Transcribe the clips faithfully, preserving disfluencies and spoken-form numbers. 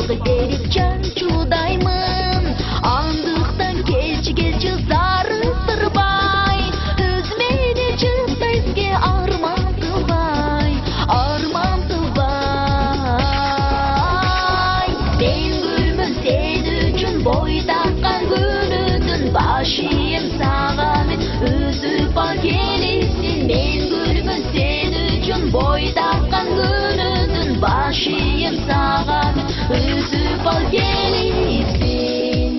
Бағы беріп жан чудаймын, андықтан келчі келчі зарыстырбай, өзімене чыстайске арман қылбай, арман қылбай. Мен гүлмін сен үшін бойдаққан күнүдүн башыйым саған үзүп ал келесин. Мен гүлмін сен үшін бойдаққан күнүдүн башыйым саған үзүп ал келесин.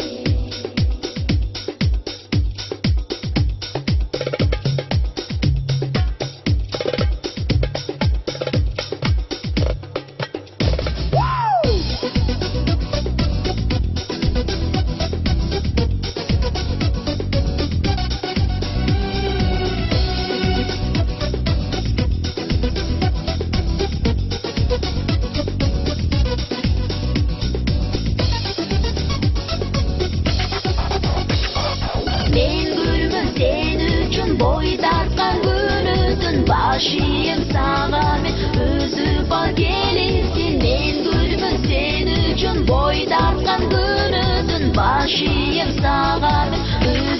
Мен гүлмін сен үшін бойдаққан күнүдүн башыйым саған үзүп ал келесин. Мен гүлмін сен үшін бойдаққан күнүдүн башыйым саған